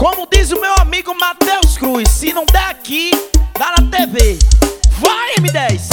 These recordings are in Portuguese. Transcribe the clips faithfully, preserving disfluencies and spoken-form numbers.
Como diz o meu amigo Matheus Cruz, se não der aqui, dá na T V. Vai, M dez!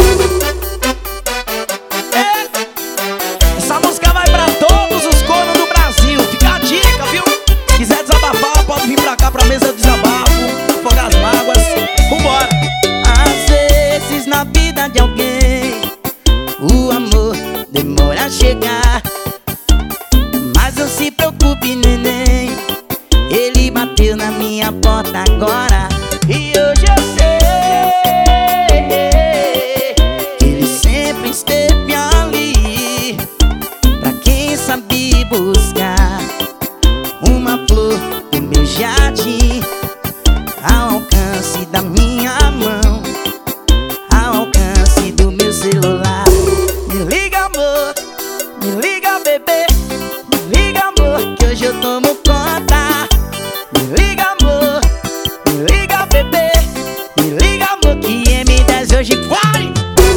É. Essa música vai pra todos os cornos do Brasil. Fica a dica, viu? Se quiser desabafar, pode vir pra cá pra mesa do desabafo, afogar as mágoas. Vambora! Às vezes na vida de alguém o amor demora a chegar, mas não se preocupe, neném, ele bateu na minha porta agora. E hoje eu sei que ele sempre esteve ali pra quem sabe buscar uma flor do meu jardim, ao alcance da minha mão, ao alcance do meu celular. Me liga, amor, me liga, bebê, me liga, amor, que hoje eu tomo conta. Me liga, amor, me liga, bebê, me liga, amor, que M dez hoje vai!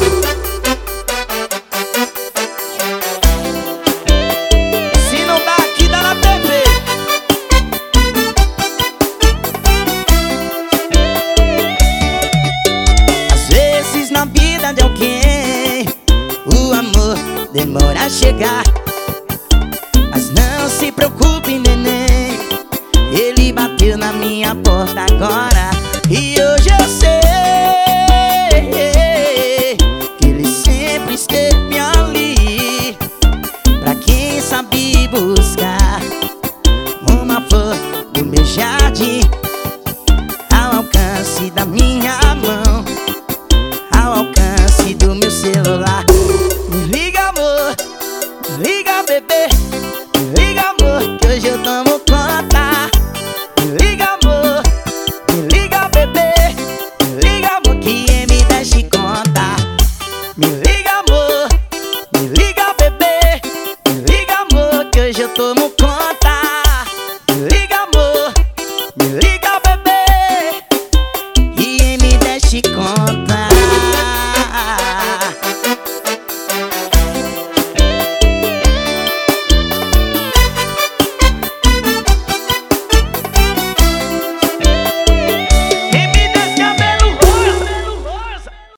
Se não dá aqui, dá na T V. Às vezes na vida de alguém o amor demora a chegar, mas não se preocupe, neném, ele bateu na minha porta agora. E hoje eu sei que ele sempre esteve ali pra quem sabe buscar uma flor do meu jardim, ao alcance da minha